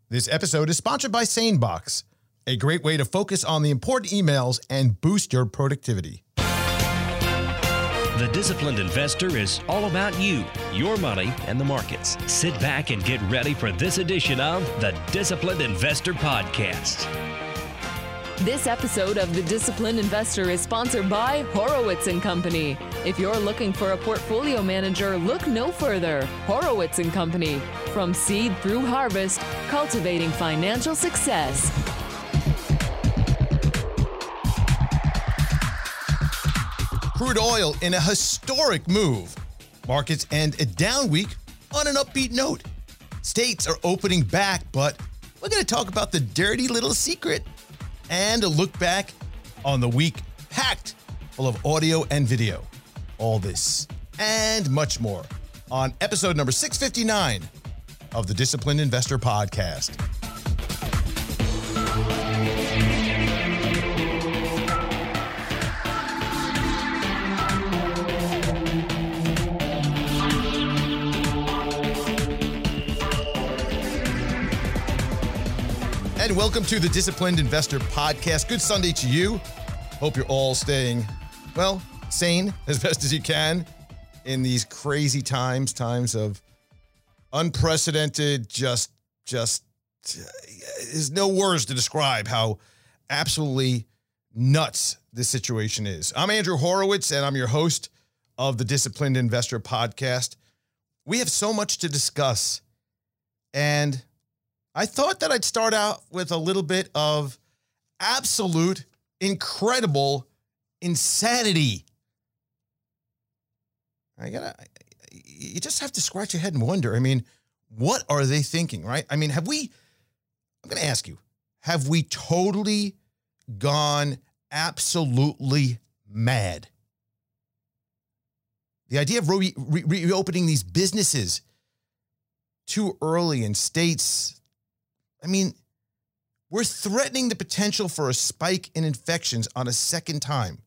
This episode is sponsored by SaneBox, a great way to focus on the important emails and boost your productivity. The Disciplined Investor is all about you, your money, and the markets. Sit back and get ready for this edition of the Disciplined Investor Podcast. This episode of The Disciplined Investor is sponsored by Horowitz & Company. If you're looking for a portfolio manager, look no further. Horowitz & Company. From seed through harvest, cultivating financial success. Crude oil in a historic move. Markets end a down week on an upbeat note. States are opening back, but we're going to talk about the dirty little secret and a look back on the week packed full of audio and video. All this and much more on episode number 659 of the Disciplined Investor Podcast. And welcome to the Disciplined Investor Podcast. Good Sunday to you. Hope you're all staying, well, sane as best as you can in these crazy times of unprecedented, just there's no words to describe how absolutely nuts this situation is. I'm Andrew Horowitz, and I'm your host of the Disciplined Investor Podcast. We have so much to discuss, and I thought that I'd start out with a little bit of absolute, incredible insanity. You just have to scratch your head and wonder, what are they thinking, right? I'm going to ask you, have we totally gone absolutely mad? The idea of reopening these businesses too early in states, we're threatening the potential for a spike in infections on a second time.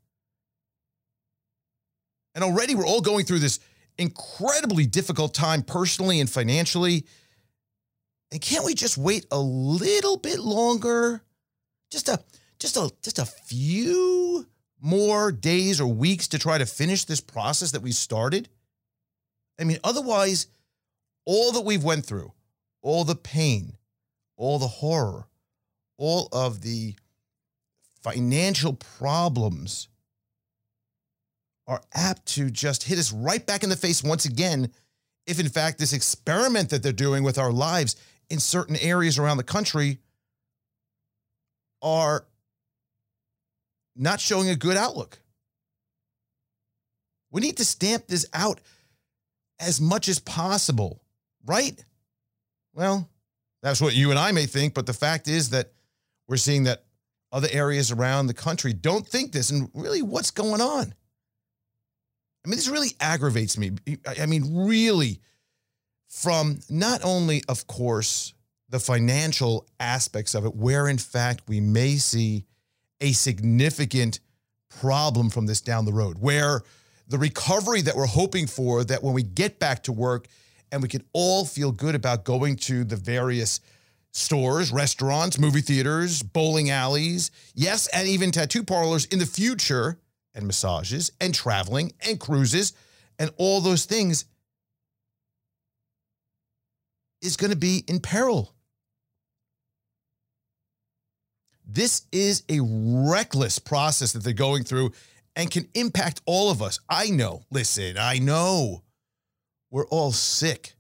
And already we're all going through this incredibly difficult time personally and financially. And can't we just wait a little bit longer? Just a few more days or weeks to try to finish this process that we started? Otherwise, all that we've went through, all the pain, all the horror, all of the financial problems are apt to just hit us right back in the face once again if, in fact, this experiment that they're doing with our lives in certain areas around the country are not showing a good outlook. We need to stamp this out as much as possible, right? Well, that's what you and I may think, but the fact is that we're seeing that other areas around the country don't think this. And really, what's going on? This really aggravates me. Really, from not only, of course, the financial aspects of it, where in fact we may see a significant problem from this down the road, where the recovery that we're hoping for, that when we get back to work and we can all feel good about going to the various stores, restaurants, movie theaters, bowling alleys, yes, and even tattoo parlors in the future, and massages, and traveling, and cruises, and all those things is going to be in peril. This is a reckless process that they're going through and can impact all of us. I know we're all sick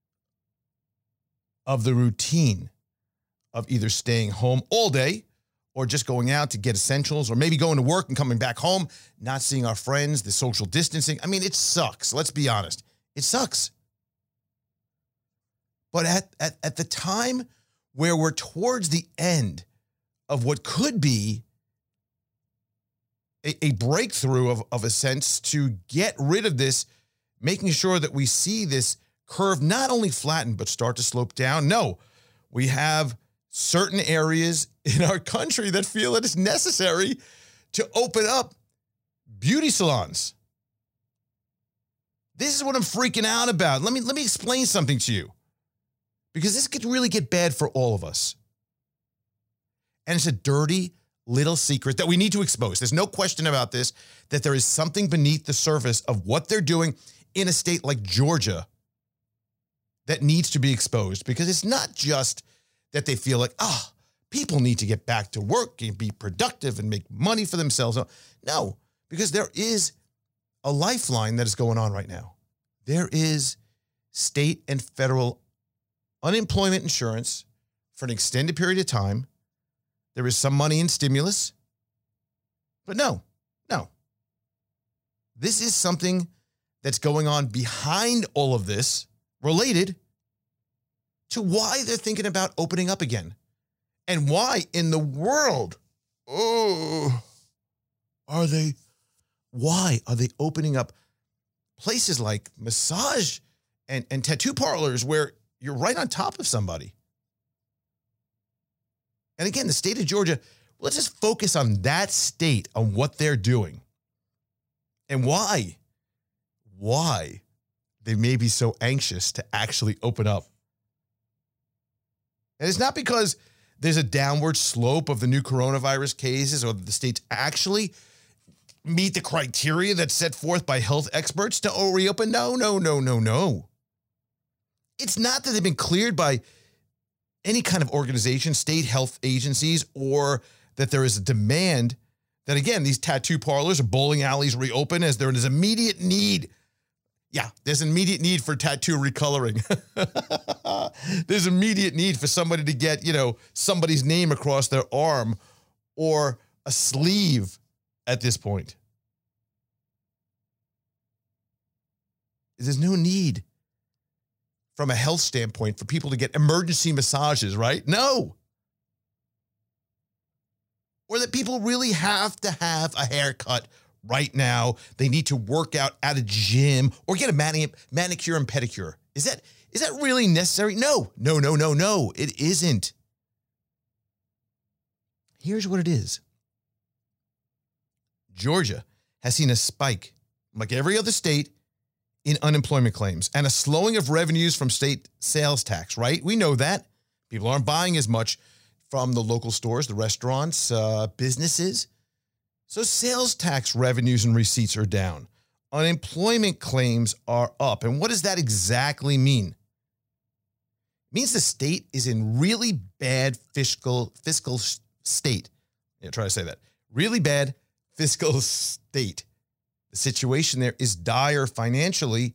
of the routine of either staying home all day or just going out to get essentials, or maybe going to work and coming back home, not seeing our friends, the social distancing. It sucks. Let's be honest. It sucks. But at the time where we're towards the end of what could be a breakthrough of a sense to get rid of this, making sure that we see this curve not only flatten, but start to slope down. No, we have certain areas in our country that feel that it's necessary to open up beauty salons. This is what I'm freaking out about. Let me explain something to you. because this could really get bad for all of us. And it's a dirty little secret that we need to expose. There's no question about this, that there is something beneath the surface of what they're doing in a state like Georgia that needs to be exposed, because it's not just that they feel like, people need to get back to work and be productive and make money for themselves. No, because there is a lifeline that is going on right now. There is state and federal unemployment insurance for an extended period of time. There is some money in stimulus. But no. This is something that's going on behind all of this, related to why they're thinking about opening up again. And why in the world, why are they opening up places like massage and tattoo parlors where you're right on top of somebody? And again, the state of Georgia, let's just focus on that state, on what they're doing and why they may be so anxious to actually open up. And it's not because there's a downward slope of the new coronavirus cases or that the states actually meet the criteria that's set forth by health experts to reopen. No. It's not that they've been cleared by any kind of organization, state health agencies, or that there is a demand that, again, these tattoo parlors or bowling alleys reopen as there is immediate need. Yeah, there's an immediate need for tattoo recoloring. There's immediate need for somebody to get, somebody's name across their arm or a sleeve at this point. There's no need from a health standpoint for people to get emergency massages, right? No. Or that people really have to have a haircut right now. They need to work out at a gym or get a manicure and pedicure. Is that really necessary? No. It isn't. Here's what it is. Georgia has seen a spike, like every other state, in unemployment claims and a slowing of revenues from state sales tax, right? We know that. People aren't buying as much from the local stores, the restaurants, businesses. So sales tax revenues and receipts are down. Unemployment claims are up. And what does that exactly mean? It means the state is in really bad fiscal state. Yeah, try to say that. Really bad fiscal state. The situation there is dire financially.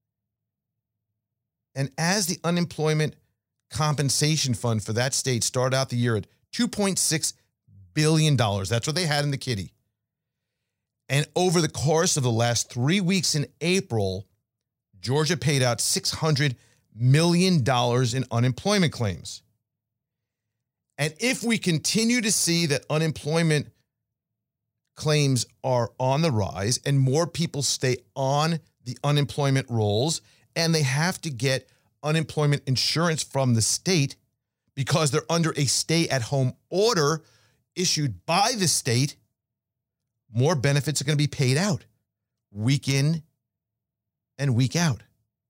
And as the unemployment compensation fund for that state started out the year at $2.6 billion. That's what they had in the kitty. And over the course of the last 3 weeks in April, Georgia paid out $600 million in unemployment claims. And if we continue to see that unemployment claims are on the rise and more people stay on the unemployment rolls and they have to get unemployment insurance from the state because they're under a stay-at-home order issued by the state, more benefits are going to be paid out week in and week out.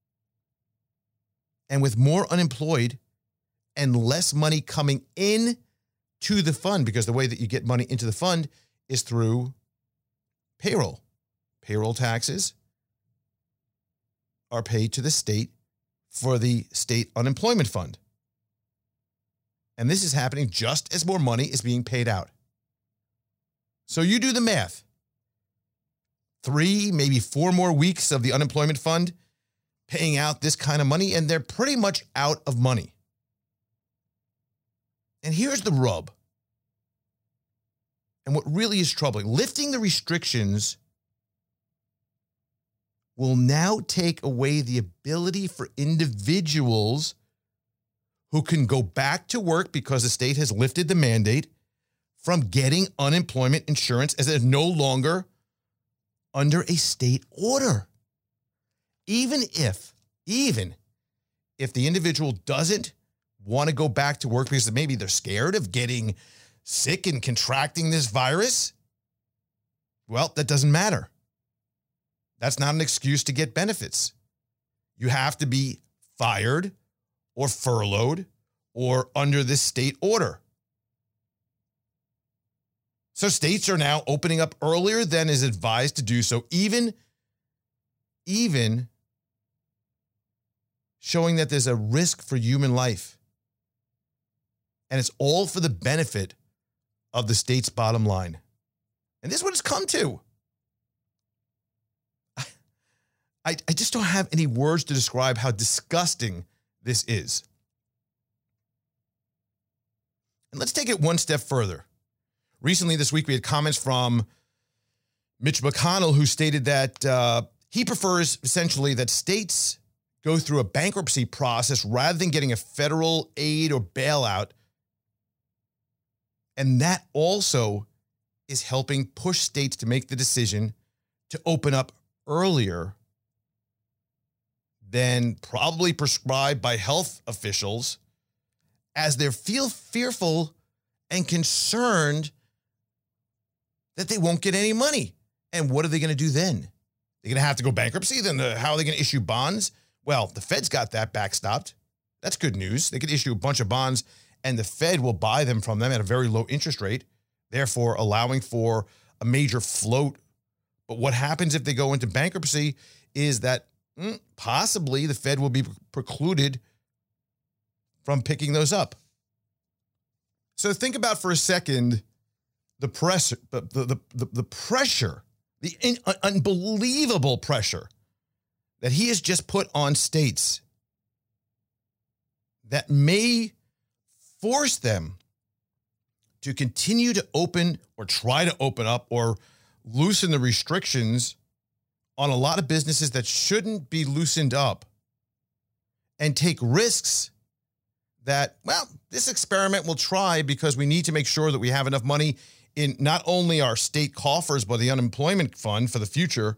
And with more unemployed and less money coming in to the fund, because the way that you get money into the fund is through payroll. Payroll taxes are paid to the state for the state unemployment fund. And this is happening just as more money is being paid out. So you do the math. 3, maybe 4 more weeks of the unemployment fund paying out this kind of money, and they're pretty much out of money. And here's the rub. And what really is troubling, lifting the restrictions will now take away the ability for individuals who can go back to work because the state has lifted the mandate from getting unemployment insurance as they're no longer under a state order. Even if the individual doesn't want to go back to work because maybe they're scared of getting sick and contracting this virus, well, that doesn't matter. That's not an excuse to get benefits. You have to be fired or furloughed or under this state order. So states are now opening up earlier than is advised to do so, even showing that there's a risk for human life. And it's all for the benefit of the state's bottom line. And this is what it's come to. I just don't have any words to describe how disgusting this is. And let's take it one step further. Recently this week, we had comments from Mitch McConnell, who stated that he prefers essentially that states go through a bankruptcy process rather than getting a federal aid or bailout. And that also is helping push states to make the decision to open up earlier than probably prescribed by health officials, as they feel fearful and concerned that they won't get any money. And what are they going to do then? They're going to have to go bankruptcy? Then how are they going to issue bonds? Well, the Fed's got that backstopped. That's good news. They could issue a bunch of bonds and the Fed will buy them from them at a very low interest rate, therefore allowing for a major float. But what happens if they go into bankruptcy is that possibly the Fed will be precluded from picking those up. So think about for a second the pressure, the pressure, the unbelievable pressure that he has just put on states that may force them to continue to open or try to open up or loosen the restrictions on a lot of businesses that shouldn't be loosened up, and take risks that, well, this experiment will try because we need to make sure that we have enough money in not only our state coffers, but the unemployment fund for the future.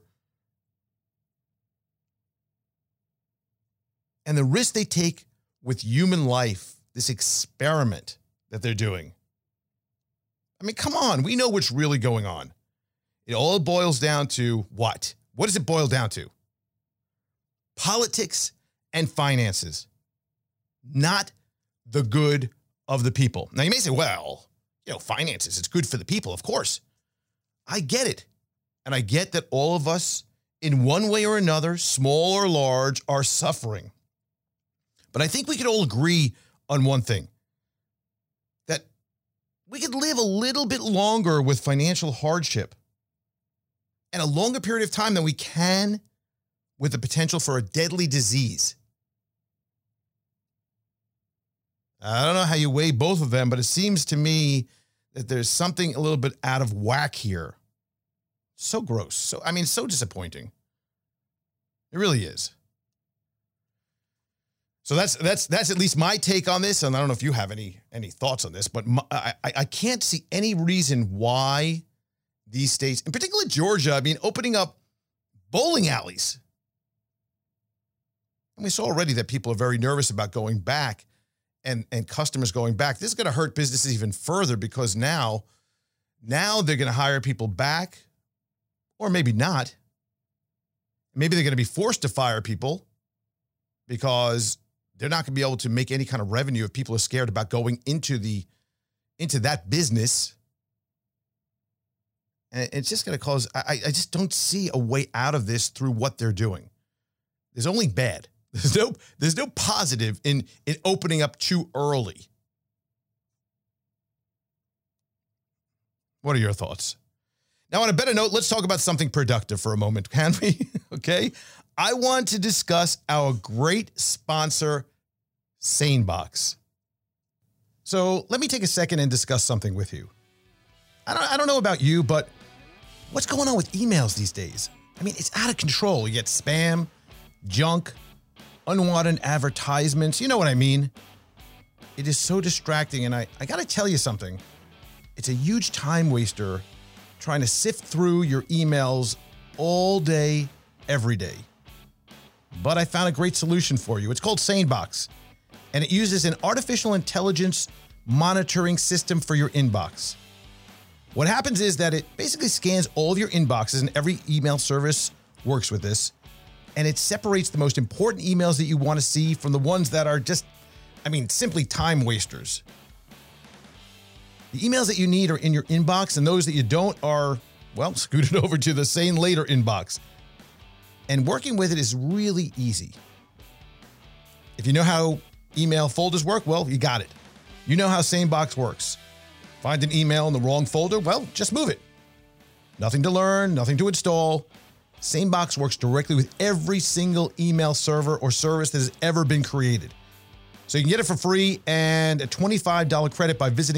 And the risk they take with human life, this experiment that they're doing. I mean, come on, we know what's really going on. It all boils down to what? What does it boil down to? Politics and finances, not the good of the people. Now, you may say, well, finances, it's good for the people, of course. I get it. And I get that all of us, in one way or another, small or large, are suffering. But I think we could all agree on one thing, that we could live a little bit longer with financial hardship and a longer period of time than we can with the potential for a deadly disease. I don't know how you weigh both of them, but it seems to me that there's something a little bit out of whack here. So gross. So disappointing. It really is. So that's at least my take on this. And I don't know if you have any thoughts on this, but I can't see any reason why these states, in particular Georgia, opening up bowling alleys. And we saw already that people are very nervous about going back and customers going back. This is going to hurt businesses even further because now they're going to hire people back, or maybe not. Maybe they're going to be forced to fire people because they're not going to be able to make any kind of revenue if people are scared about going into that business. And it's just going to cause, I just don't see a way out of this through what they're doing. There's only bad. There's no positive in opening up too early. What are your thoughts? Now, on a better note, let's talk about something productive for a moment, can we? Okay. I want to discuss our great sponsor, SaneBox. So let me take a second and discuss something with you. I don't know about you, but what's going on with emails these days? It's out of control. You get spam, junk, unwanted advertisements. You know what I mean? It is so distracting. And I got to tell you something. It's a huge time waster trying to sift through your emails all day, every day. But I found a great solution for you. It's called SaneBox, and it uses an artificial intelligence monitoring system for your inbox. What happens is that it basically scans all of your inboxes, and every email service works with this, and it separates the most important emails that you want to see from the ones that are just I mean, simply time wasters. The emails that you need are in your inbox, and those that you don't are, well, scooted over to the Sane Later inbox. And working with it is really easy. If you know how email folders work, well, you got it. You know how SaneBox works. Find an email in the wrong folder, well, just move it. Nothing to learn, nothing to install. SaneBox works directly with every single email server or service that has ever been created. So you can get it for free and a $25 credit by visiting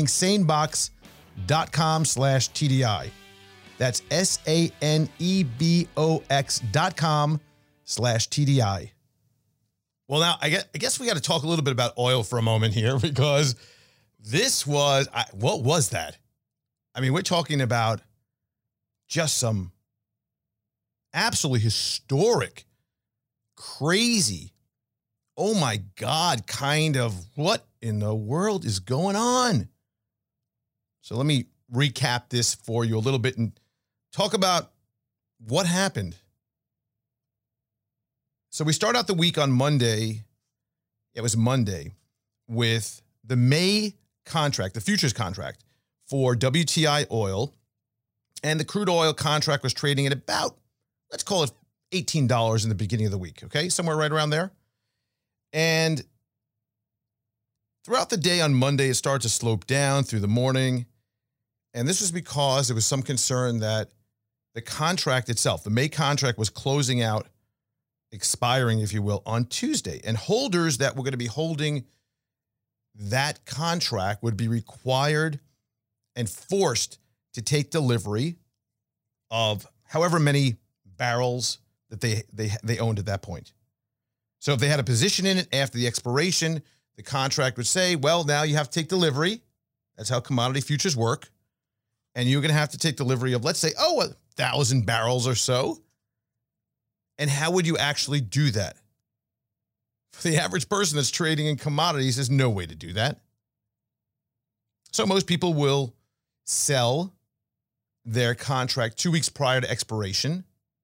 sanebox.com/TDI. That's sanebox.com/TDI. Well, now I guess we got to talk a little bit about oil for a moment here, because this was, what was that? I mean, we're talking about just some absolutely historic, crazy, oh my God, kind of what in the world is going on? So let me recap this for you a little bit and talk about what happened. So we start out the week on Monday. It was Monday with the May contract, the futures contract for WTI oil. And the crude oil contract was trading at about, let's call it $18 in the beginning of the week. Okay. Somewhere right around there. And throughout the day on Monday, it started to slope down through the morning. And this was because there was some concern that the contract itself, the May contract, was closing out, expiring, if you will, on Tuesday. And holders that were going to be holding that contract would be required and forced to take delivery of however many barrels that they owned at that point. So if they had a position in it after the expiration, the contract would say, well, now you have to take delivery. That's how commodity futures work. And you're going to have to take delivery of, let's say, 1,000 barrels or so. And how would you actually do that? For the average person that's trading in commodities, there's no way to do that. So most people will sell their contract 2 weeks prior to expiration,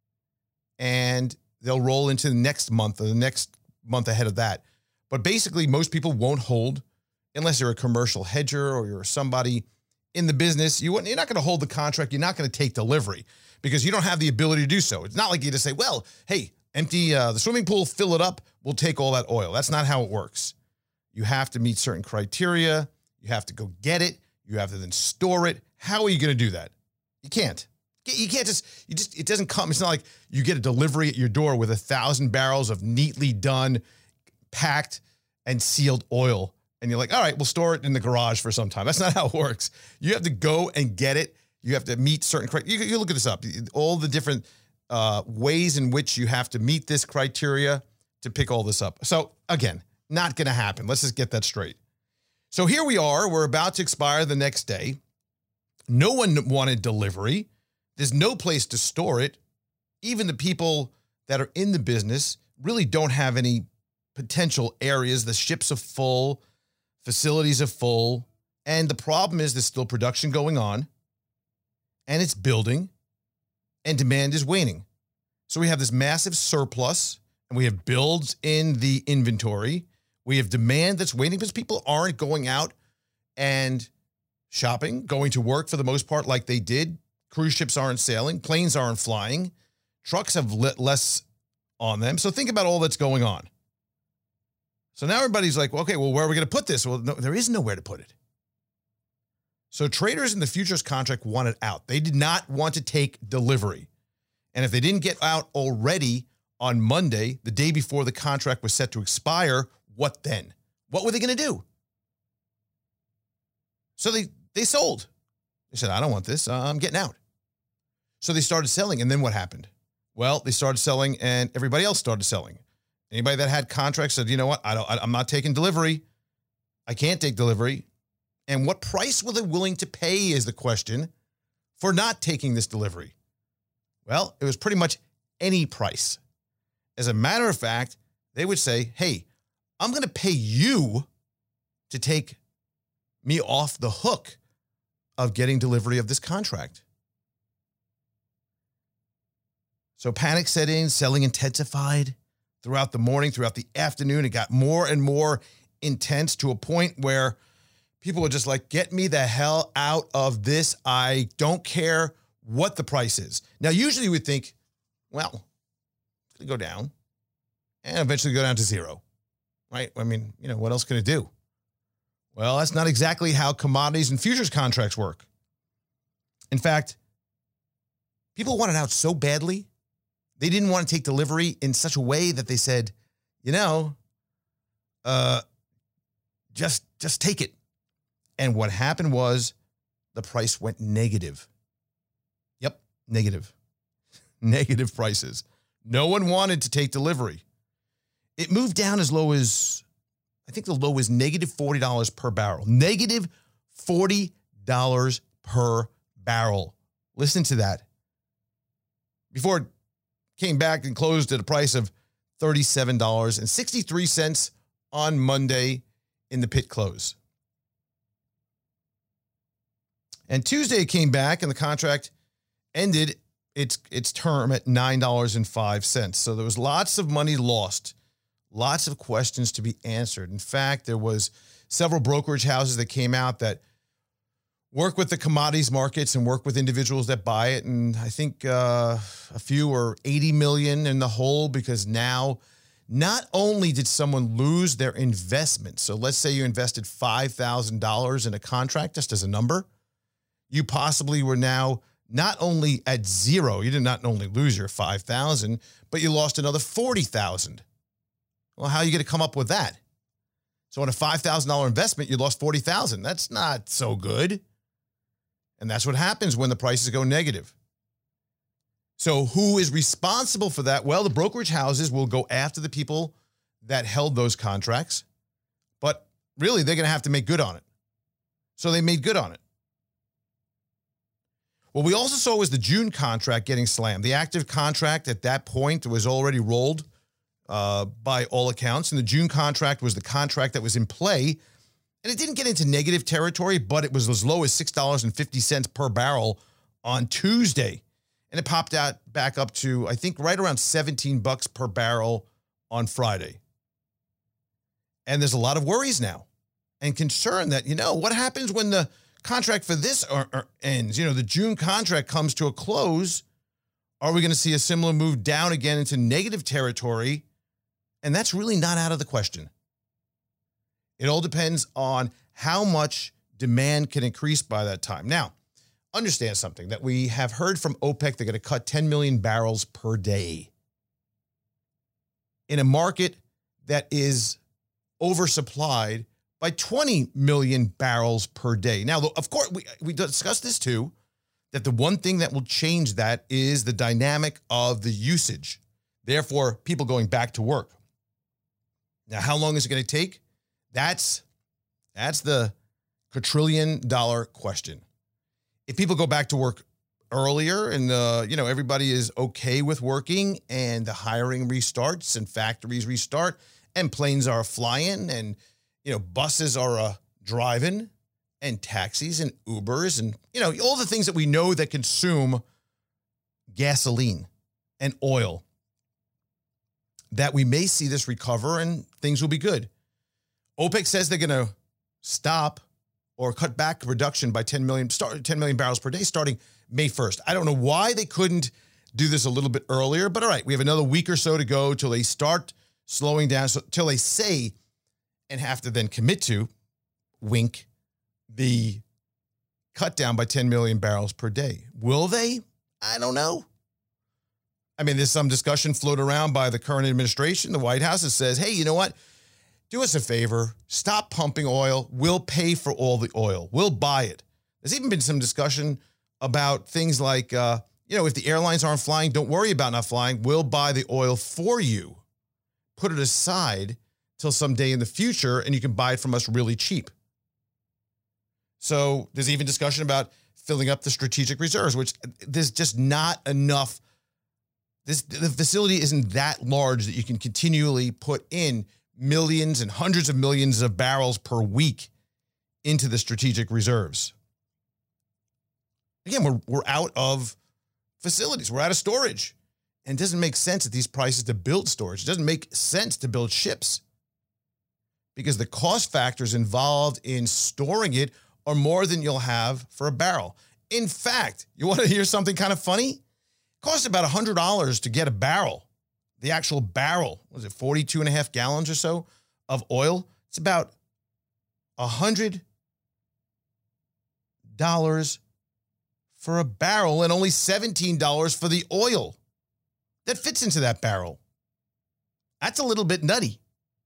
and they'll roll into the next month or the next month ahead of that. But basically, most people won't hold unless you're a commercial hedger or you're somebody in the business. You're not going to hold the contract. You're not going to take delivery because you don't have the ability to do so. It's not like you just say, well, hey, empty the swimming pool, fill it up. We'll take all that oil. That's not how it works. You have to meet certain criteria. You have to go get it. You have to then store it. How are you going to do that? You can't. You can't it doesn't come. It's not like you get a delivery at your door with 1,000 barrels of neatly done, packed and sealed oil. And you're like, all right, we'll store it in the garage for some time. That's not how it works. You have to go and get it. You have to meet certain criteria. You look at this up. All the different ways in which you have to meet this criteria to pick all this up. So again, not going to happen. Let's just get that straight. So here we are. We're about to expire the next day. No one wanted delivery. There's no place to store it. Even the people that are in the business really don't have any potential areas. The ships are full, facilities are full, and the problem is there's still production going on, and it's building, and demand is waning. So we have this massive surplus, and we have builds in the inventory. We have demand that's waning because people aren't going out and shopping, going to work for the most part like they did. Cruise ships aren't sailing. Planes aren't flying. Trucks have less on them. So think about all that's going on. So now everybody's like, well, okay, well, where are we going to put this? Well, no, there is nowhere to put it. So traders in the futures contract wanted out. They did not want to take delivery. And if they didn't get out already on Monday, the day before the contract was set to expire, what then? What were they going to do? So they sold. They said, I don't want this. I'm getting out. So they started selling. And then what happened? Well, they started selling and everybody else started selling. Anybody that had contracts said, you know what? I'm not taking delivery. I can't take delivery. And what price were they willing to pay is the question for not taking this delivery. Well, it was pretty much any price. As a matter of fact, they would say, hey, I'm going to pay you to take me off the hook of getting delivery of this contract. So panic set in, selling intensified throughout the morning, throughout the afternoon. It got more and more intense to a point where people are just like, get me the hell out of this. I don't care what the price is. Now, usually we think, well, it's going to go down and eventually go down to zero, right? I mean, what else can it do? Well, that's not exactly how commodities and futures contracts work. In fact, people wanted out so badly, they didn't want to take delivery in such a way that they said, just take it. And what happened was the price went negative. Yep, negative. Negative prices. No one wanted to take delivery. It moved down as low as, I think the low was negative $40 per barrel. Negative $40 per barrel. Listen to that. Before it came back and closed at a price of $37.63 on Monday in the pit close. And Tuesday it came back and the contract ended its term at $9.05. So there was lots of money lost, lots of questions to be answered. In fact, there was several brokerage houses that came out that work with the commodities markets and work with individuals that buy it. And I think a few are 80 million in the hole because now not only did someone lose their investment. So let's say you invested $5,000 in a contract, just as a number. You possibly were now not only at zero, you did not only lose your $5,000, but you lost another $40,000. Well, how are you going to come up with that? So on a $5,000 investment, you lost $40,000. That's not so good. And that's what happens when the prices go negative. So who is responsible for that? Well, the brokerage houses will go after the people that held those contracts, but really they're going to have to make good on it. So they made good on it. What we also saw was the June contract getting slammed. The active contract at that point was already rolled by all accounts, and the June contract was the contract that was in play. And it didn't get into negative territory, but it was as low as $6.50 per barrel on Tuesday. And it popped out back up to, I think, right around $17 per barrel on Friday. And there's a lot of worries now and concern that, what happens when the contract for this ends? The June contract comes to a close. Are we going to see a similar move down again into negative territory? And that's really not out of the question. It all depends on how much demand can increase by that time. Now, understand something that we have heard from OPEC. They're going to cut 10 million barrels per day in a market that is oversupplied by 20 million barrels per day. Now, of course, we discussed this too, that the one thing that will change that is the dynamic of the usage. Therefore, people going back to work. Now, how long is it going to take? That's the quadrillion-dollar question. If people go back to work earlier and, everybody is okay with working and the hiring restarts and factories restart and planes are flying and, buses are driving and taxis and Ubers and, all the things that we know that consume gasoline and oil, that we may see this recover and things will be good. OPEC says they're going to stop or cut back production by 10 million barrels per day starting May 1st. I don't know why they couldn't do this a little bit earlier, but all right, we have another week or so to go till they start slowing down, till they say and have to then commit to, wink, the cut down by 10 million barrels per day. Will they? I don't know. I mean, there's some discussion floated around by the current administration, the White House, that says, hey, you know what? Do us a favor. Stop pumping oil. We'll pay for all the oil. We'll buy it. There's even been some discussion about things like, if the airlines aren't flying, don't worry about not flying. We'll buy the oil for you. Put it aside till someday in the future, and you can buy it from us really cheap. So there's even discussion about filling up the strategic reserves, which there's just not enough. The facility isn't that large that you can continually put in millions and hundreds of millions of barrels per week into the strategic reserves. Again, we're out of facilities. We're out of storage. And it doesn't make sense at these prices to build storage. It doesn't make sense to build ships. because the cost factors involved in storing it are more than you'll have for a barrel. In fact, you want to hear something kind of funny? It costs about $100 to get a barrel, the actual barrel. Was it 42 and a half gallons or so of oil? It's about $100 for a barrel and only $17 for the oil that fits into that barrel. That's a little bit nutty.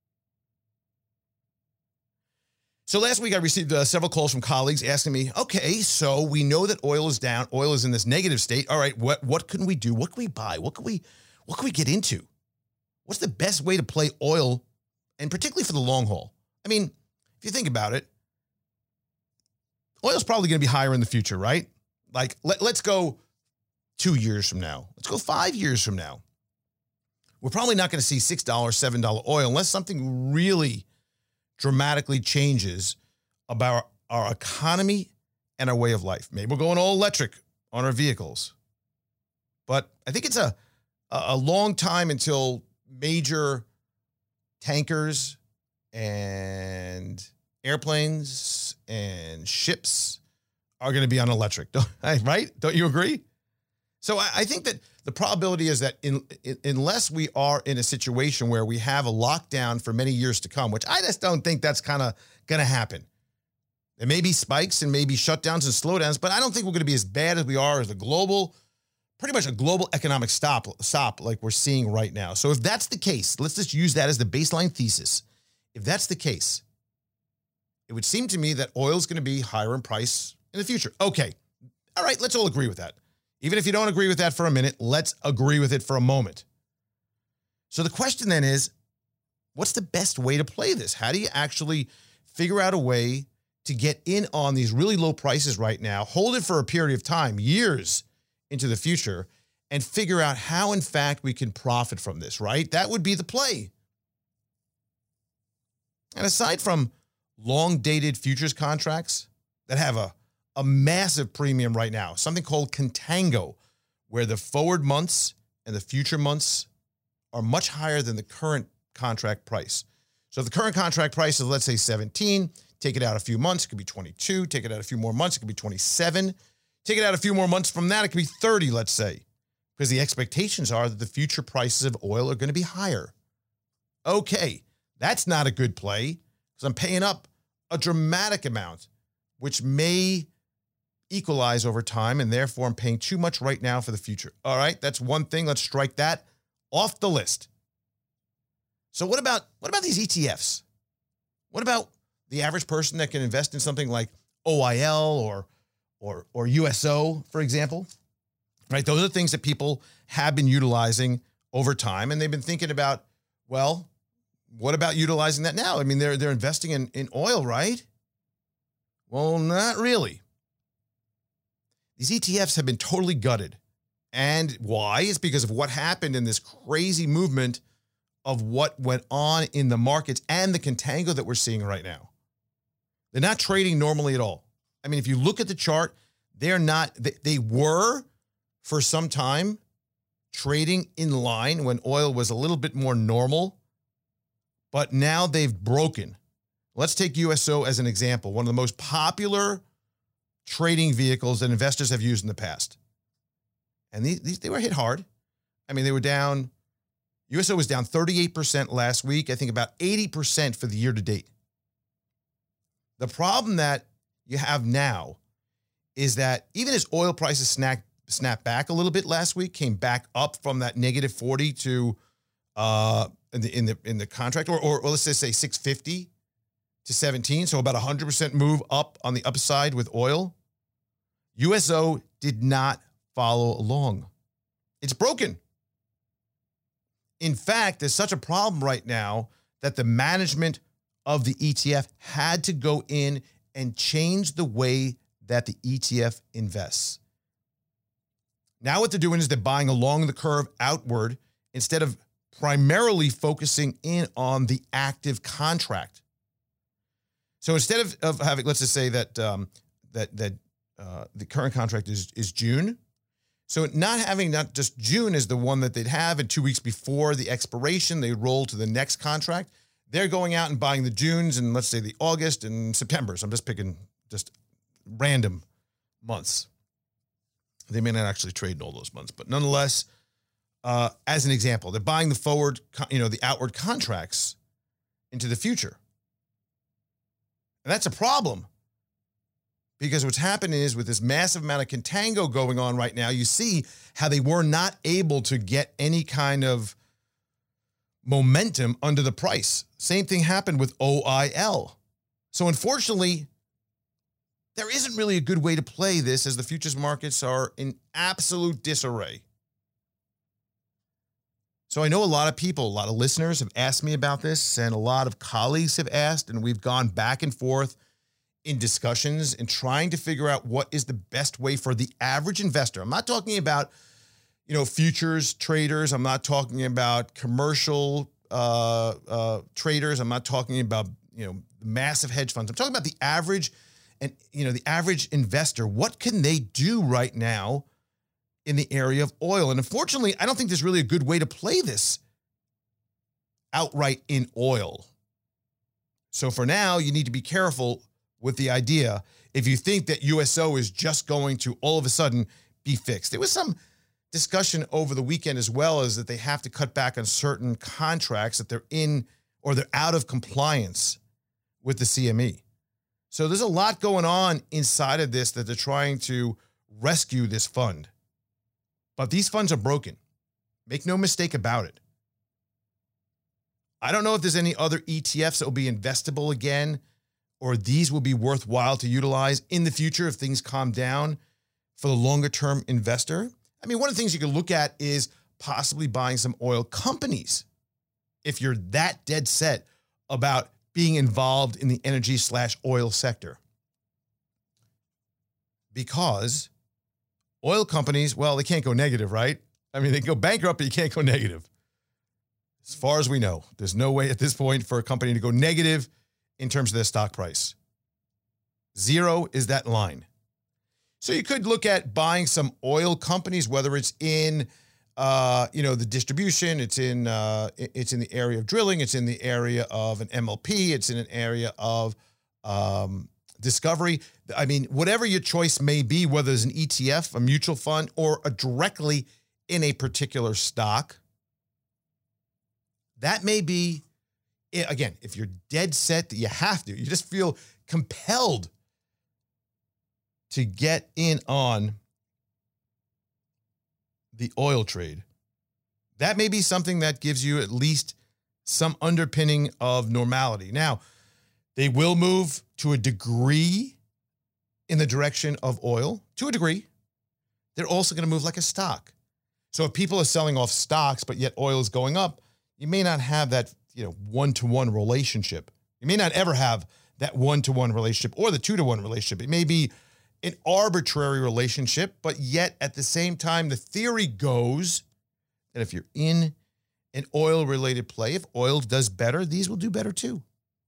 So last week I received several calls from colleagues asking me, okay, so we know that oil is down. Oil is in this negative state. All right, what can we do? What can we buy? What can we get into? What's the best way to play oil, and particularly for the long haul? I mean, if you think about it, oil's probably going to be higher in the future, right? Like, let's go 2 years from now. Let's go 5 years from now. We're probably not going to see $6, $7 oil unless something really dramatically changes about our economy and our way of life. Maybe we're going all electric on our vehicles. But I think it's a long time until major tankers and airplanes and ships are going to be on electric, right? Don't you agree? So I think that the probability is that unless we are in a situation where we have a lockdown for many years to come, which I just don't think that's kind of going to happen. There may be spikes and maybe shutdowns and slowdowns, but I don't think we're going to be as bad as we are as pretty much a global economic stop like we're seeing right now. So if that's the case, let's just use that as the baseline thesis. If that's the case, it would seem to me that oil is going to be higher in price in the future. Okay. All right. Let's all agree with that. Even if you don't agree with that for a minute, let's agree with it for a moment. So the question then is, what's the best way to play this? How do you actually figure out a way to get in on these really low prices right now, hold it for a period of time, years into the future, and figure out how, in fact, we can profit from this, right? That would be the play. And aside from long-dated futures contracts that have a massive premium right now, something called contango, where the forward months and the future months are much higher than the current contract price. So if the current contract price is, let's say, 17, take it out a few months, it could be 22, take it out a few more months, it could be 27, take it out a few more months from that, it could be 30, let's say, because the expectations are that the future prices of oil are going to be higher. Okay, that's not a good play because I'm paying up a dramatic amount, which may equalize over time, and therefore I'm paying too much right now for the future. All right, that's one thing. Let's strike that off the list. So what about these ETFs? What about the average person that can invest in something like OIL or USO, for example? Right, those are things that people have been utilizing over time, and they've been thinking about, well, what about utilizing that now? I mean, they're investing in oil, right? Well, not really. These ETFs have been totally gutted. And why? It's because of what happened in this crazy movement of what went on in the markets and the contango that we're seeing right now. They're not trading normally at all. I mean, if you look at the chart, they were for some time trading in line when oil was a little bit more normal, but now they've broken. Let's take USO as an example, one of the most popular trading vehicles that investors have used in the past. And they were hit hard. I mean, they were down. USO was down 38% last week. I think about 80% for the year to date. The problem that you have now is that even as oil prices snapped back a little bit last week, came back up from that negative 40 to in the contract, or let's just say 650 to 17, so about 100% move up on the upside with oil. USO did not follow along. It's broken. In fact, there's such a problem right now that the management of the ETF had to go in and change the way that the ETF invests. Now what they're doing is they're buying along the curve outward instead of primarily focusing in on the active contract. So instead of having, let's just say that the current contract is June. So not just June is the one that they'd have, and 2 weeks before the expiration, they roll to the next contract. they're going out and buying the Junes and let's say the August and Septembers. I'm just picking just random months. They may not actually trade in all those months, but nonetheless, as an example, they're buying the forward, the outward contracts into the future. And that's a problem because what's happened is with this massive amount of contango going on right now, you see how they were not able to get any kind of momentum under the price. Same thing happened with OIL. So unfortunately, there isn't really a good way to play this as the futures markets are in absolute disarray. So I know a lot of people, a lot of listeners have asked me about this, and a lot of colleagues have asked, and we've gone back and forth in discussions and trying to figure out what is the best way for the average investor. I'm not talking about, futures traders. I'm not talking about commercial traders. I'm not talking about, massive hedge funds. I'm talking about the average and, the average investor. What can they do right now in the area of oil? And unfortunately, I don't think there's really a good way to play this outright in oil. So for now, you need to be careful with the idea if you think that USO is just going to all of a sudden be fixed. There was some discussion over the weekend as well as that they have to cut back on certain contracts that they're in or they're out of compliance with the CME. So there's a lot going on inside of this that they're trying to rescue this fund. But these funds are broken. Make no mistake about it. I don't know if there's any other ETFs that will be investable again, or these will be worthwhile to utilize in the future if things calm down for the longer term investor. I mean, one of the things you can look at is possibly buying some oil companies if you're that dead set about being involved in the energy/oil sector. Because oil companies, well, they can't go negative, right? I mean, they can go bankrupt, but you can't go negative. As far as we know, there's no way at this point for a company to go negative in terms of their stock price. Zero is that line. So you could look at buying some oil companies, whether it's in, the distribution, it's in the area of drilling, it's in the area of an MLP, it's in an area of discovery. I mean, whatever your choice may be, whether it's an ETF, a mutual fund, or directly in a particular stock, that may be, again, if you're dead set that you have to, you just feel compelled to get in on the oil trade. That may be something that gives you at least some underpinning of normality. Now, they will move to a degree in the direction of oil, to a degree. They're also going to move like a stock. So if people are selling off stocks, but yet oil is going up, you may not have that, one-to-one relationship. You may not ever have that one-to-one relationship or the two-to-one relationship. It may be an arbitrary relationship, but yet at the same time, the theory goes that if you're in an oil-related play, if oil does better, these will do better too.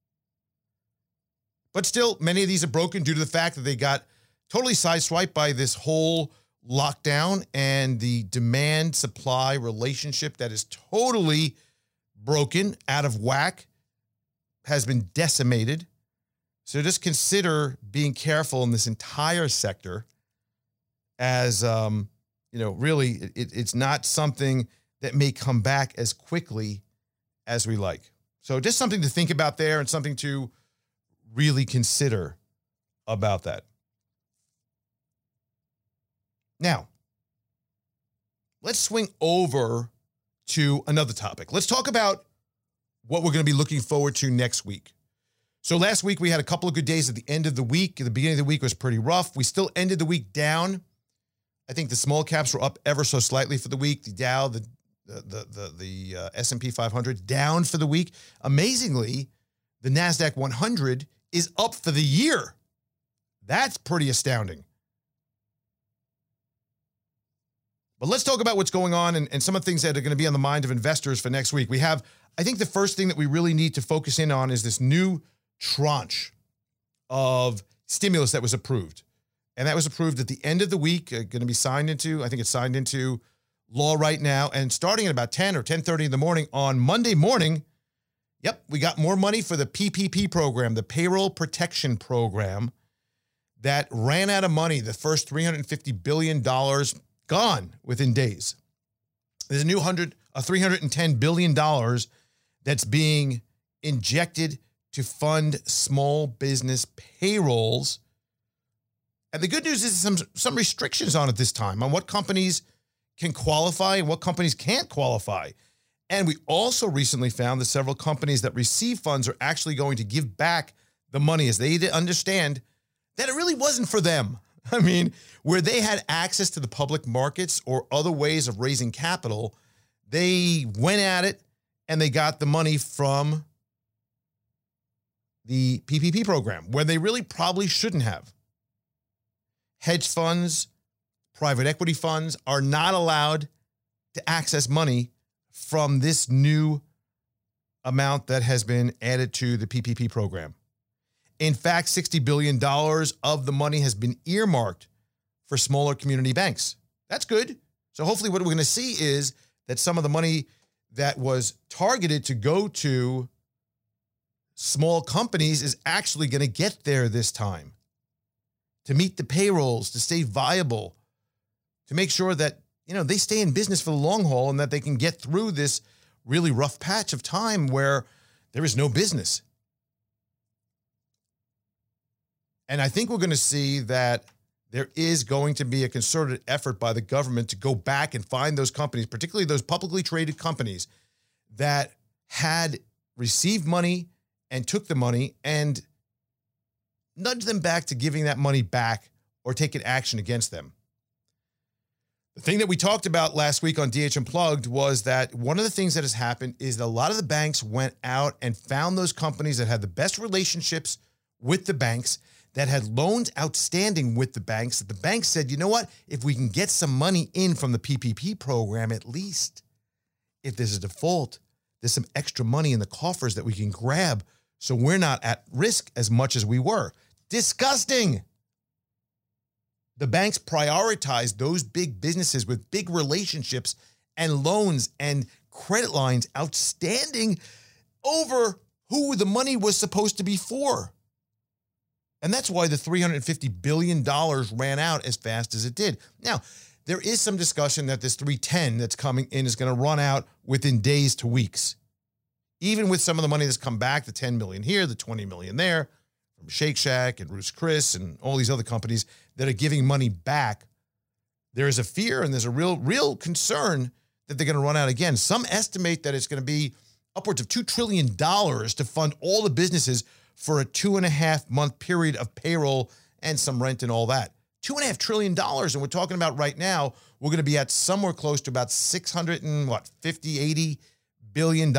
But still, many of these are broken due to the fact that they got totally sideswiped by this whole lockdown and the demand-supply relationship that is totally broken, out of whack, has been decimated. So just consider being careful in this entire sector as, really it's not something that may come back as quickly as we like. So just something to think about there and something to really consider about that. Now, let's swing over to another topic. Let's talk about what we're going to be looking forward to next week. So last week we had a couple of good days at the end of the week. The beginning of the week was pretty rough. We still ended the week down. I think the small caps were up ever so slightly for the week. The Dow, the S&P 500 down for the week. Amazingly, the NASDAQ 100 is up for the year. That's pretty astounding. But let's talk about what's going on and some of the things that are going to be on the mind of investors for next week. We have, I think the first thing that we really need to focus in on is this new tranche of stimulus that was approved. And that was approved at the end of the week, going to be signed into, I think it's signed into law right now. And starting at about 10 or 10:30 in the morning on Monday morning, Yep, we got more money for the PPP program, the Payroll Protection Program, that ran out of money. The first $350 billion gone within days. There's a new $310 billion that's being injected to fund small business payrolls. And the good news is some restrictions on it this time on what companies can qualify and what companies can't qualify. And we also recently found that several companies that receive funds are actually going to give back the money as they understand that it really wasn't for them. I mean, where they had access to the public markets or other ways of raising capital, they went at it and they got the money from the PPP program where they really probably shouldn't have. Hedge funds, private equity funds are not allowed to access money from this new amount that has been added to the PPP program. In fact, $60 billion of the money has been earmarked for smaller community banks. That's good. So hopefully what we're going to see is that some of the money that was targeted to go to small companies is actually going to get there this time to meet the payrolls, to stay viable, to make sure that, they stay in business for the long haul and that they can get through this really rough patch of time where there is no business. And I think we're going to see that there is going to be a concerted effort by the government to go back and find those companies, particularly those publicly traded companies that had received money and took the money and nudge them back to giving that money back or taking action against them. The thing that we talked about last week on DH Unplugged was that one of the things that has happened is that a lot of the banks went out and found those companies that had the best relationships with the banks, that had loans outstanding with the banks, that the banks said, you know what, if we can get some money in from the PPP program, at least if there's a default, there's some extra money in the coffers that we can grab so we're not at risk as much as we were. Disgusting. The banks prioritized those big businesses with big relationships and loans and credit lines outstanding over who the money was supposed to be for. And that's why the $350 billion ran out as fast as it did. Now, there is some discussion that this 310 that's coming in is going to run out within days to weeks. Even with some of the money that's come back, the $10 million here, the $20 million there, from Shake Shack and Ruth's Chris and all these other companies that are giving money back, there is a fear and there's a real concern that they're going to run out again. Some estimate that it's going to be upwards of $2 trillion to fund all the businesses for a 2.5 month period of payroll and some rent and all that. $2.5 trillion. And we're talking about right now, we're going to be at somewhere close to about $80 billion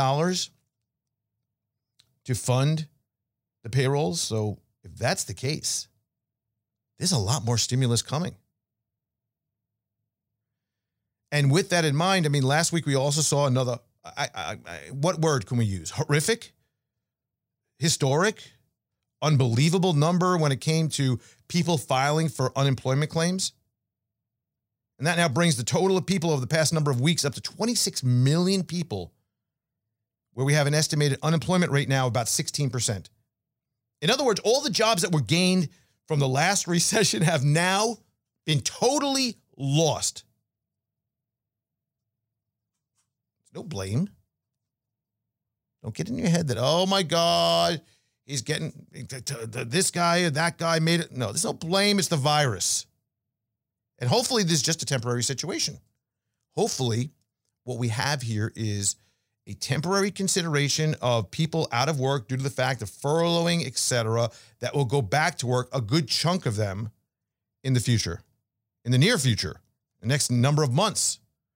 to fund the payrolls. So if that's the case, there's a lot more stimulus coming. And with that in mind, last week we also saw another, what word can we use? Horrific? Historic? Unbelievable number when it came to people filing for unemployment claims. And that now brings the total of people over the past number of weeks up to 26 million people, where we have an estimated unemployment rate now about 16%. In other words, all the jobs that were gained from the last recession have now been totally lost. There's no blame. Don't get in your head that, oh my God, he's getting this guy or that guy made it. No, there's no blame. It's the virus. And hopefully this is just a temporary situation. Hopefully what we have here is a temporary consideration of people out of work due to the fact of furloughing, et cetera, that will go back to work, a good chunk of them in the future, in the near future, the next number of months.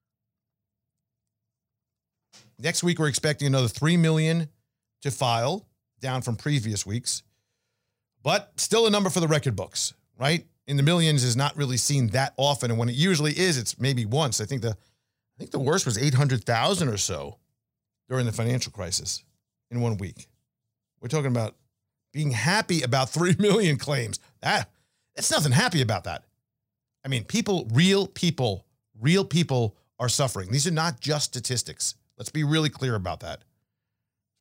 Next week, we're expecting another 3 million to file, down from previous weeks, but still a number for the record books, right? In the millions is not really seen that often. And when it usually is, it's maybe once. I think the worst was 800,000 or so during the financial crisis in 1 week. We're talking about being happy about 3 million claims. That's nothing happy about that. Real people are suffering. These are not just statistics. Let's be really clear about that.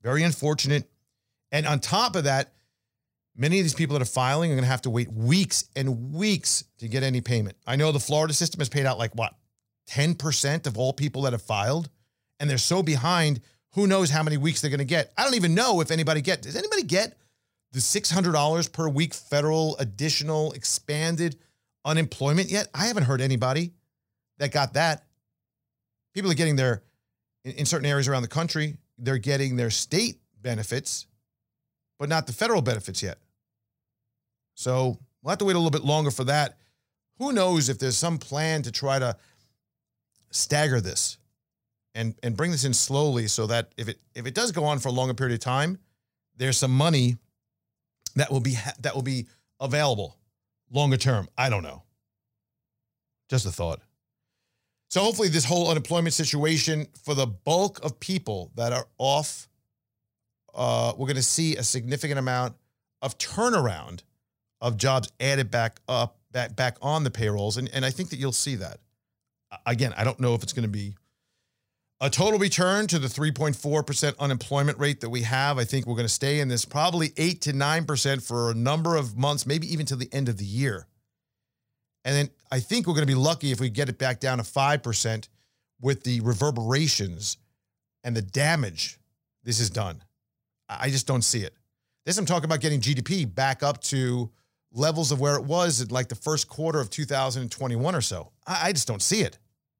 Very unfortunate. And on top of that, many of these people that are filing are going to have to wait weeks and weeks to get any payment. I know the Florida system has paid out 10% of all people that have filed, and they're so behind, who knows how many weeks they're going to get. I don't even know if anybody does anybody get the $600 per week federal additional expanded unemployment yet? I haven't heard anybody that got that. People are getting in certain areas around the country, they're getting their state benefits, but not the federal benefits yet. So we'll have to wait a little bit longer for that. Who knows if there's some plan to try to stagger this and bring this in slowly so that if it does go on for a longer period of time, there's some money that will be available longer term. I don't know. Just a thought. So hopefully this whole unemployment situation for the bulk of people that are off, we're going to see a significant amount of turnaround of jobs added back on the payrolls. And I think that you'll see that. Again, I don't know if it's going to be a total return to the 3.4% unemployment rate that we have. I think we're going to stay in this probably 8 to 9% for a number of months, maybe even to the end of the year. And then I think we're going to be lucky if we get it back down to 5% with the reverberations and the damage this has done. I just don't see it. This I'm talking about getting GDP back up to levels of where it was at the first quarter of 2021 or so. I just don't see it.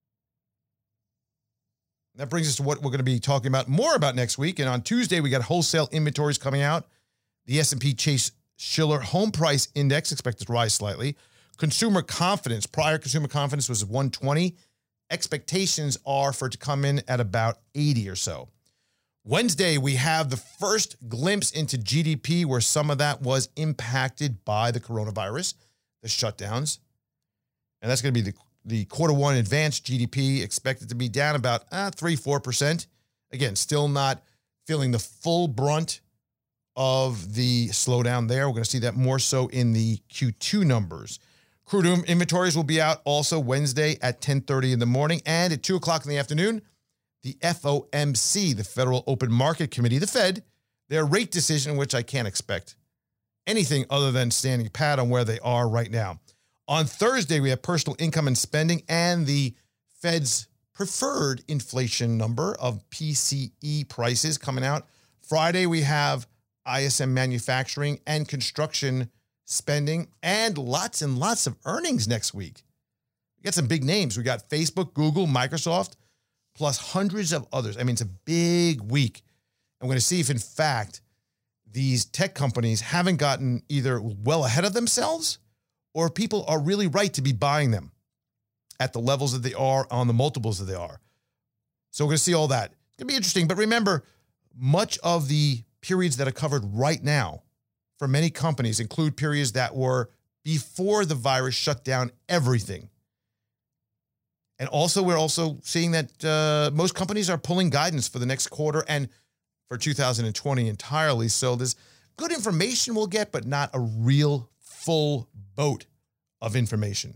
That brings us to what we're going to be talking about more about next week. And on Tuesday, we got wholesale inventories coming out. The S&P Case-Shiller Home Price Index expected to rise slightly. Consumer confidence, prior consumer confidence was 120. Expectations are for it to come in at about 80 or so. Wednesday, we have the first glimpse into GDP where some of that was impacted by the coronavirus, the shutdowns. And that's going to be the quarter one advanced GDP expected to be down about 3-4%. Again, still not feeling the full brunt of the slowdown there. We're going to see that more so in the Q2 numbers. Crude inventories will be out also Wednesday at 10:30 in the morning, and at 2 o'clock in the afternoon, the FOMC, the Federal Open Market Committee, the Fed, their rate decision, which I can't expect anything other than standing pat on where they are right now. On Thursday, we have personal income and spending and the Fed's preferred inflation number of PCE prices coming out. Friday, we have ISM manufacturing and construction spending and lots of earnings next week. We got some big names. We got Facebook, Google, Microsoft, plus hundreds of others. I mean, it's a big week. And we're going to see if, in fact, these tech companies haven't gotten either well ahead of themselves or people are really right to be buying them at the levels that they are on the multiples that they are. So we're going to see all that. It's going to be interesting. But remember, much of the periods that are covered right now for many companies include periods that were before the virus shut down everything. And also, we're also seeing that most companies are pulling guidance for the next quarter and for 2020 entirely. So there's good information we'll get, but not a real full boat of information.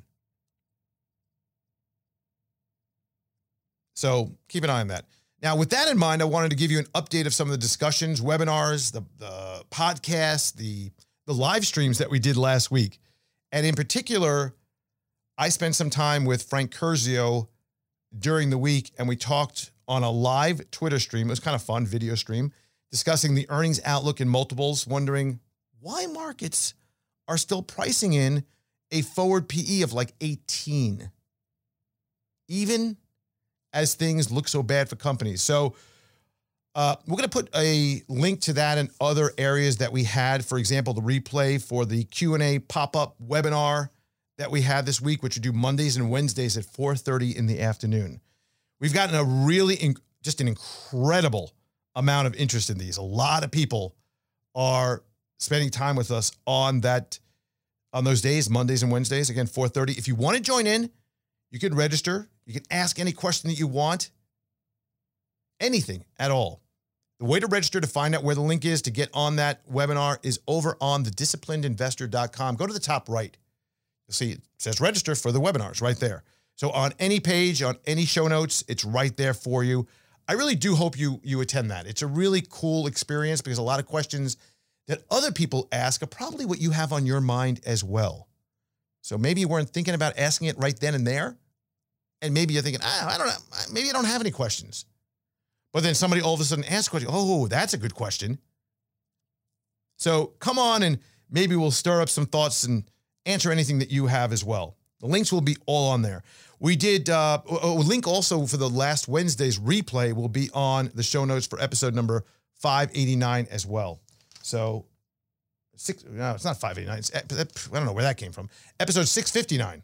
So keep an eye on that. Now, with that in mind, I wanted to give you an update of some of the discussions, webinars, the podcasts, the live streams that we did last week. And in particular, I spent some time with Frank Curzio during the week, and we talked on a live Twitter stream. It was kind of fun, video stream, discussing the earnings outlook and multiples, wondering why markets are still pricing in a forward PE of 18, even as things look so bad for companies. So we're going to put a link to that and other areas that we had. For example, the replay for the Q&A pop-up webinar that we had this week, which we do Mondays and Wednesdays at 4:30 in the afternoon. We've gotten a really, just an incredible amount of interest in these. A lot of people are spending time with us on those days, Mondays and Wednesdays, again, 4:30. If you want to join in, you can register. You can ask any question that you want, anything at all. The way to register to find out where the link is to get on that webinar is over on thedisciplinedinvestor.com. Go to the top right. You'll see it says register for the webinars right there. So on any page, on any show notes, it's right there for you. I really do hope you attend that. It's a really cool experience because a lot of questions that other people ask are probably what you have on your mind as well. So maybe you weren't thinking about asking it right then and there. And maybe you're thinking, I don't know, maybe I don't have any questions. But then somebody all of a sudden asks a question. Oh, that's a good question. So come on and maybe we'll stir up some thoughts and answer anything that you have as well. The links will be all on there. We did a link also for the last Wednesday's replay will be on the show notes for episode number 589 as well. So no, it's not 589. I don't know where that came from. Episode 659.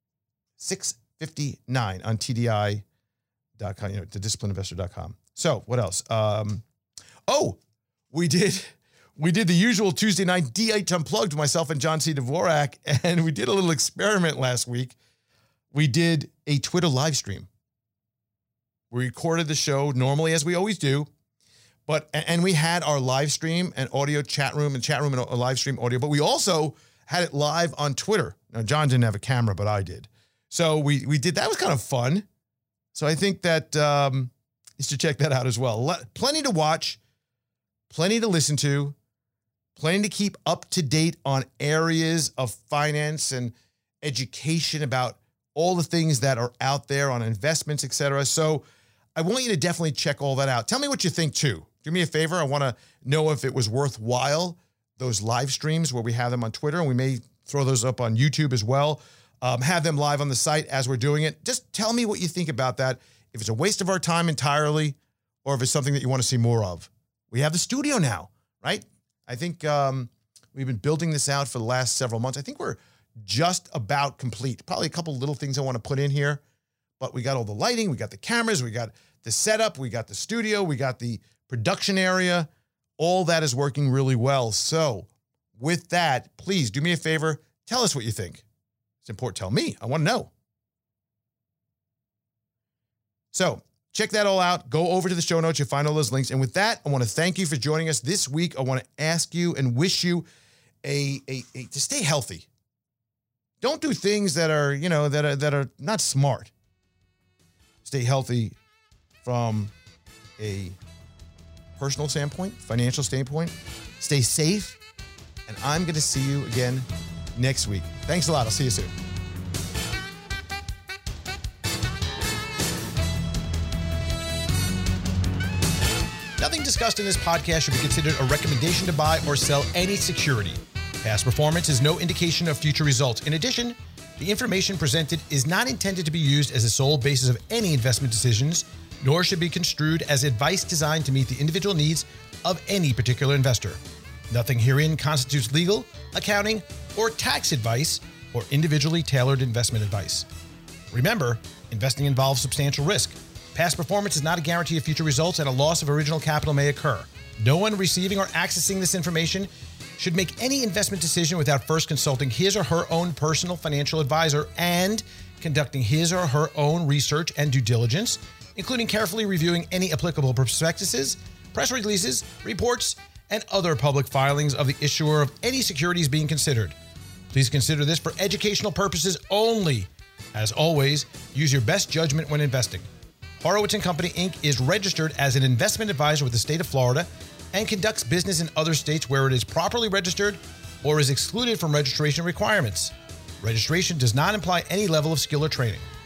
659 on TDI.com, thedisciplinedinvestor.com. So what else? We did the usual Tuesday night D8 Unplugged with myself and John C. Dvorak, and we did a little experiment last week. We did a Twitter live stream. We recorded the show normally as we always do, and we had our live stream and audio chat room and a live stream audio, but we also had it live on Twitter. Now, John didn't have a camera, but I did. So we did, that was kind of fun. So I think that you should check that out as well. Plenty to watch, plenty to listen to, plenty to keep up to date on areas of finance and education about all the things that are out there on investments, et cetera. So I want you to definitely check all that out. Tell me what you think too. Do me a favor. I want to know if it was worthwhile, those live streams where we have them on Twitter, and we may throw those up on YouTube as well. Have them live on the site as we're doing it. Just tell me what you think about that. If it's a waste of our time entirely, or if it's something that you want to see more of. We have the studio now, right? I think we've been building this out for the last several months. I think we're just about complete. Probably a couple little things I want to put in here, but we got all the lighting, we got the cameras, we got the setup, we got the studio, we got the production area. All that is working really well. So with that, please do me a favor. Tell us what you think. It's important. Tell me. I want to know. So check that all out. Go over to the show notes. You'll find all those links. And with that, I want to thank you for joining us this week. I want to ask you and wish you to stay healthy. Don't do things that are, that are not smart. Stay healthy from a personal standpoint, financial standpoint. Stay safe. And I'm going to see you again next week. Thanks a lot. I'll see you soon. Nothing discussed in this podcast should be considered a recommendation to buy or sell any security. Past performance is no indication of future results. In addition, the information presented is not intended to be used as the sole basis of any investment decisions, nor should be construed as advice designed to meet the individual needs of any particular investor. Nothing herein constitutes legal, accounting, or tax advice or individually tailored investment advice. Remember, investing involves substantial risk. Past performance is not a guarantee of future results, and a loss of original capital may occur. No one receiving or accessing this information should make any investment decision without first consulting his or her own personal financial advisor and conducting his or her own research and due diligence, including carefully reviewing any applicable prospectuses, press releases, reports, and other public filings of the issuer of any securities being considered. Please consider this for educational purposes only. As always, use your best judgment when investing. Horowitz & Company, Inc. is registered as an investment advisor with the state of Florida and conducts business in other states where it is properly registered or is excluded from registration requirements. Registration does not imply any level of skill or training.